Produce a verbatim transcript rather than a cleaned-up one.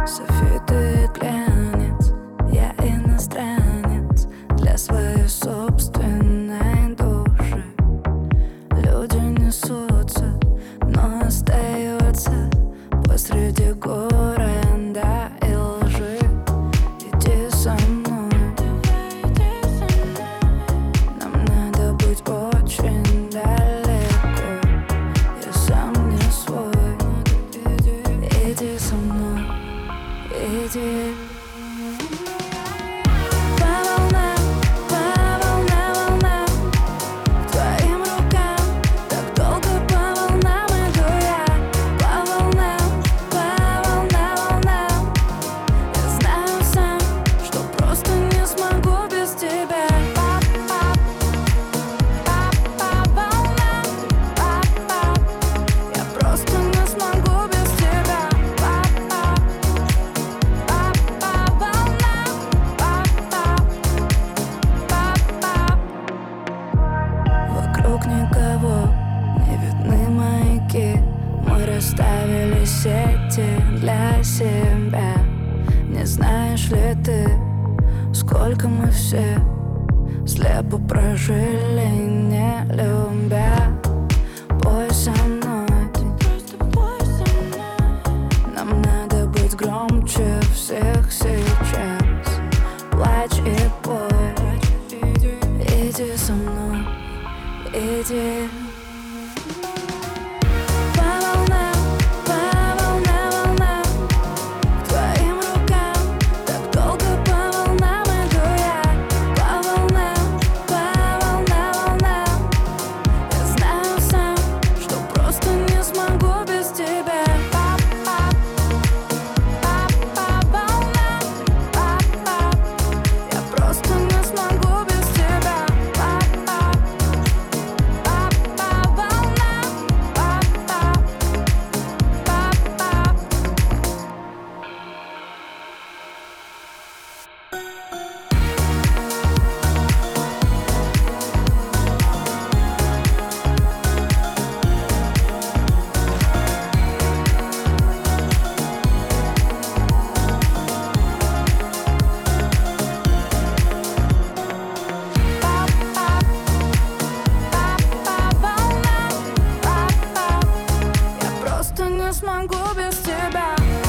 Софиты глянец, я иностранец для своей собственной души. Люди несутся, но остается посреди города и лжи. Иди со мной, нам надо быть очень далеко. Я сам не свой. Иди со мной, иди. По волнам, по волнам, волнам, к твоим рукам. Так долго по волнам иду я. По волнам, по волнам, волнам. Я знаю сам, что просто не смогу без тебя. Па-па, па-па, волнам, па-па. Я просто не смогу без тебя. Па-па, па-па, волнам, па-па, па-па. Вокруг никого, не видны маяки. Мы расставили сети для себя. Не знаешь ли ты, сколько мы все слепо прожили, не любя? Пой со мной, нам надо быть громче всех сейчас. Плачь и пой, иди со мной, иди. По волнам, по волнам, волнам, к твоим рукам. Так долго по волнам иду я. По волнам, по волнам, волнам. Я знаю сам, что просто не смогу без тебя. Па-па, па-па, волнам, па-па. Я просто не смогу без тебя. Па-па, па-па, волнам, па-па, па-па. Я просто не смогу без тебя.